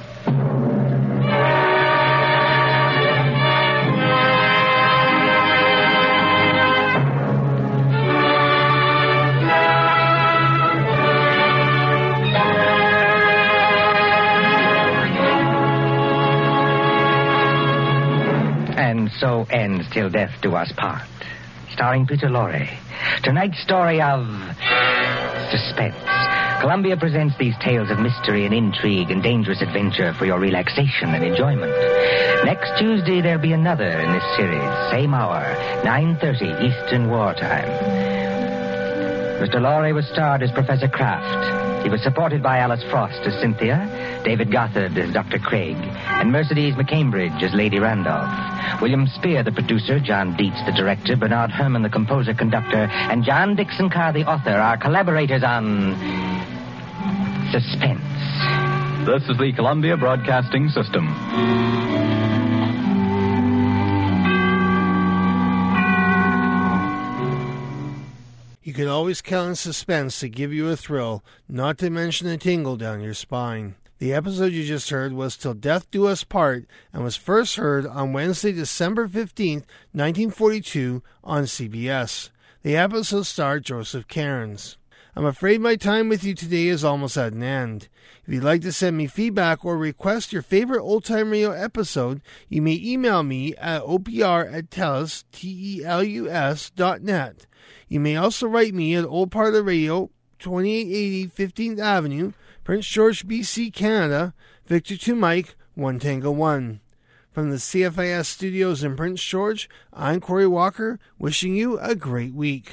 Speaker 8: And so ends Till Death Do Us Part, starring Peter Lorre. Tonight's story of suspense. Columbia presents these tales of mystery and intrigue and dangerous adventure for your relaxation and enjoyment. Next Tuesday, there'll be another in this series. Same hour, 9:30 Eastern Wartime. Mr. Lorre was starred as Professor Kraft. He was supported by Alice Frost as Cynthia, David Gothard as Dr. Craig, and Mercedes McCambridge as Lady Randolph. William Spear, the producer, John Dietz, the director, Bernard Herrmann, the composer-conductor, and John Dixon Carr, the author, are collaborators on Suspense.
Speaker 9: This is the Columbia Broadcasting System.
Speaker 1: You can always count on Suspense to give you a thrill, not to mention a tingle down your spine. The episode you just heard was Till Death Do Us Part and was first heard on Wednesday, December 15th, 1942 on CBS. The episode starred Joseph Cairns. I'm afraid my time with you today is almost at an end. If you'd like to send me feedback or request your favorite Old Time Radio episode, you may email me at opr@telus.net. You may also write me at Old Part of the Radio, 2880 15th Avenue, Prince George, BC, Canada, Victor 2 Mike, 1 Tango 1. From the CFIS studios in Prince George, I'm Corey Walker, wishing you a great week.